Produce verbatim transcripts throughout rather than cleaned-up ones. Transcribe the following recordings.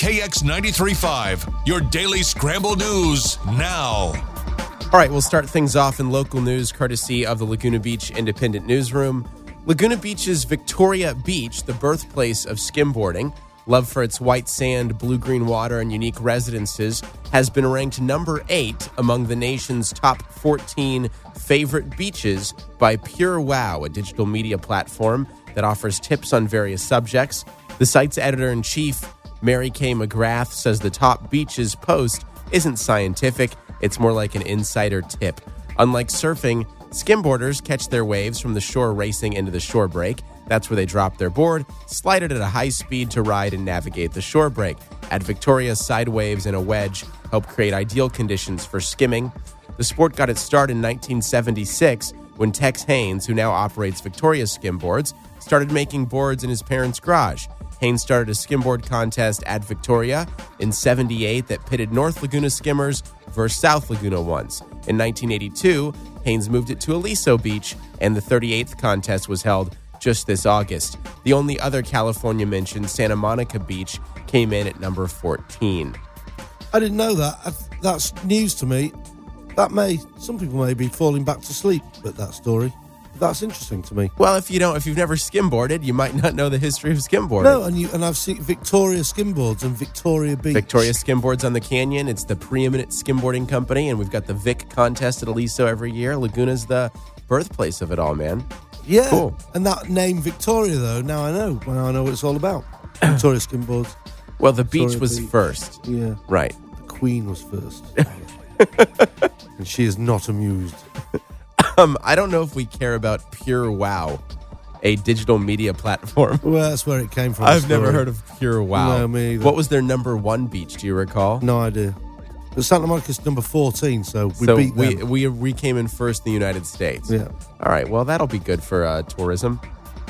K X ninety-three point five, your daily scramble news now. All right, we'll start things off in local news courtesy of the Laguna Beach Independent Newsroom. Laguna Beach's Victoria Beach, the birthplace of skimboarding, loved for its white sand, blue-green water, and unique residences, has been ranked number eight among the nation's top fourteen favorite beaches by Pure Wow, a digital media platform that offers tips on various subjects. The site's editor-in-chief, Mary Kay McGrath, says the top beaches post isn't scientific. It's more like an insider tip. Unlike surfing, skimboarders catch their waves from the shore racing into the shore break. That's where they drop their board, slide it at a high speed to ride and navigate the shore break. At Victoria, side waves and a wedge help create ideal conditions for skimming. The sport got its start in nineteen seventy-six when Tex Haynes, who now operates Victoria Skimboards, started making boards in his parents' garage. Haynes started a skimboard contest at Victoria in seventy-eight that pitted North Laguna skimmers versus South Laguna ones. In nineteen eighty-two, Haynes moved it to Aliso Beach, and the thirty-eighth contest was held just this August. The only other California mention, Santa Monica Beach, came in at number fourteen. I didn't know that. That's news to me. That may, some people may be falling back to sleep at that story. That's interesting to me. Well, if you don't, if you've never skimboarded, you might not know the history of skimboarding. No, and you and I've seen Victoria Skimboards and Victoria Beach. Victoria Skimboards on the Canyon. It's the preeminent skimboarding company, and we've got the Vic contest at Aliso every year. Laguna's the birthplace of it all, man. Yeah, cool. And that name Victoria, though, now I know. Now I know what it's all about. Victoria Skimboards. Well, the Victoria beach was Beach. first. Yeah. Right. The Queen was first. And she is not amused. Um, I don't know if we care about Pure Wow, a digital media platform. Well, that's where it came from. I've never heard of Pure Wow. No, me either. What was their number one beach? Do you recall? No idea. But Santa Monica's number fourteen, so we so beat we, them. we we came in first in the United States. Yeah. All right. Well, that'll be good for uh, tourism.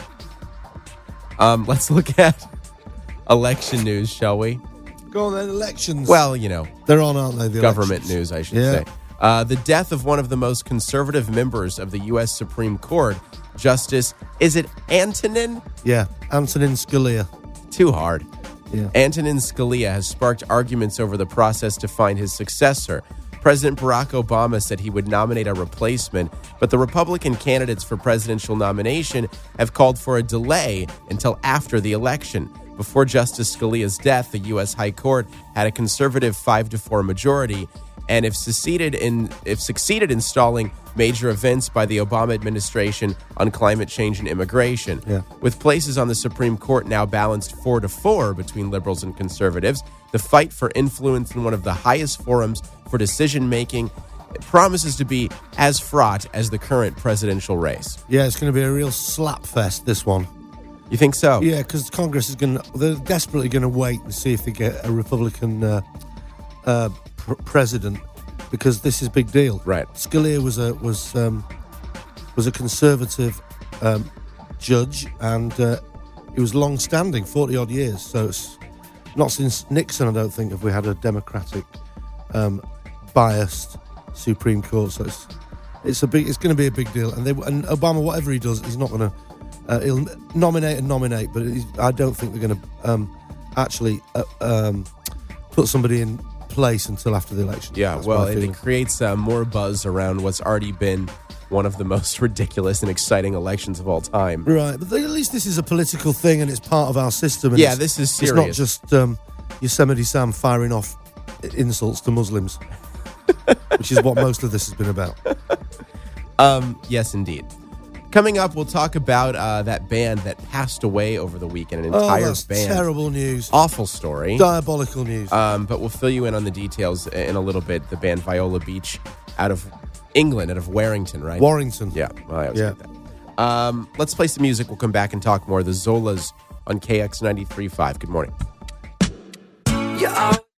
Um, let's look at election news, shall we? Go on then, elections. Well, you know, they're on, aren't they? The government elections. news, I should Yeah. say. Uh, the death of one of the most conservative members of the U S Supreme Court, Justice, is it Antonin? Yeah, Antonin Scalia. Too hard. Yeah. Antonin Scalia has sparked arguments over the process to find his successor. President Barack Obama said he would nominate a replacement, but the Republican candidates for presidential nomination have called for a delay until after the election. Before Justice Scalia's death, the U S High Court had a conservative five to four majority, and if succeeded in if succeeded in stalling major events by the Obama administration on climate change and immigration. Yeah. With places on the Supreme Court now balanced four to four between liberals and conservatives, the fight for influence in one of the highest forums for decision-making promises to be as fraught as the current presidential race. Yeah, it's going to be a real slap fest, this one. You think so? Yeah, because Congress is going to, they're desperately going to wait and see if they get a Republican uh, uh, pr- president, because this is a big deal. Right. Scalia was a was um, was a conservative um, judge, and uh, he was long-standing, forty odd years. So it's not since Nixon, I don't think, have we had a Democratic um, biased Supreme Court. So it's it's a big, it's going to be a big deal. And they and Obama, whatever he does, he's not going to. Uh, he'll nominate and nominate, but he's, I don't think they're going to um, actually uh, um, put somebody in place until after the election. Yeah, That's well, my it, feeling. it creates uh, more buzz around what's already been one of the most ridiculous and exciting elections of all time. Right, but at least this is a political thing and it's part of our system. And Yeah, it's, this is It's not serious. just um, Yosemite Sam firing off insults to Muslims, which is what most of this has been about. Um, yes, indeed. Coming up, we'll talk about uh, that band that passed away over the weekend, an Oh, entire that's band. terrible news. Awful story. Diabolical news. Um, but we'll fill you in on the details in a little bit. The band Viola Beach out of England, out of Warrington, right? Warrington. Yeah, well, I always Yeah. get that. Um, let's play some music. We'll come back and talk more. The Zolas on K X ninety-three point five. Good morning. Yeah.